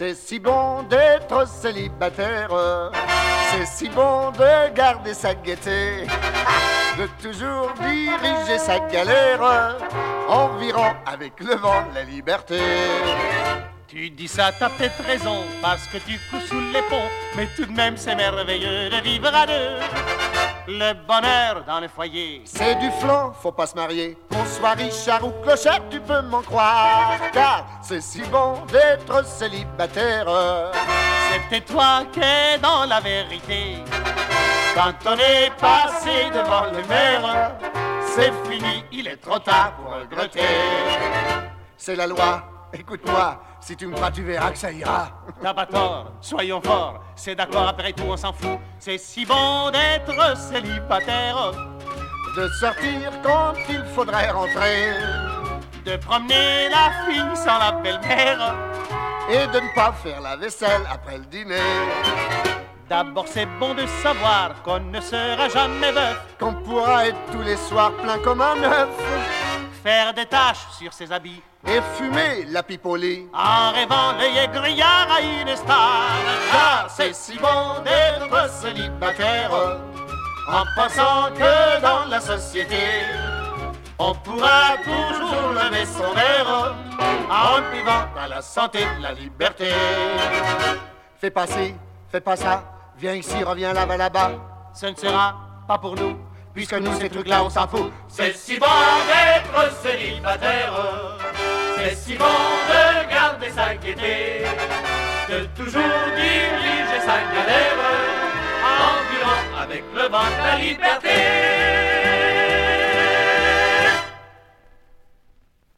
C'est si bon d'être célibataire, c'est si bon de garder sa gaieté, de toujours diriger sa galère en virant avec le vent la liberté. Tu dis ça, t'as peut-être raison, parce que tu couches sous les ponts, mais tout de même c'est merveilleux de vivre à deux. Le bonheur dans le foyer, c'est du flan, faut pas se marier. Qu'on soit richard ou clochard, tu peux m'en croire, car c'est si bon d'être célibataire. C'est peut-être toi qui es dans la vérité. Quand on est passé devant le maire, c'est fini, il est trop tard pour regretter. C'est la loi, écoute-moi, si tu me crois, tu verras que ça ira. T'as pas tort, soyons forts, c'est d'accord, après tout on s'en fout. C'est si bon d'être célibataire, de sortir quand il faudrait rentrer, de promener la fille sans la belle-mère, et de ne pas faire la vaisselle après le dîner. D'abord c'est bon de savoir qu'on ne sera jamais veuf, qu'on pourra être tous les soirs plein comme un œuf, faire des taches sur ses habits et fumer la pipe au lit, en rêvant l'œil grillard à une star. Car c'est si bon d'être célibataire, en pensant que dans la société on pourra toujours lever son verre en buvant à la santé de la liberté. Fais pas ci, fais pas ça, viens ici, reviens là-bas. Ce ne sera pas pour nous, puisque nous ces trucs-là on s'en fout. C'est si bon d'être célibataire, c'est si bon de garder sa gaieté, de toujours diriger sa galère en vivant avec le vent de la liberté.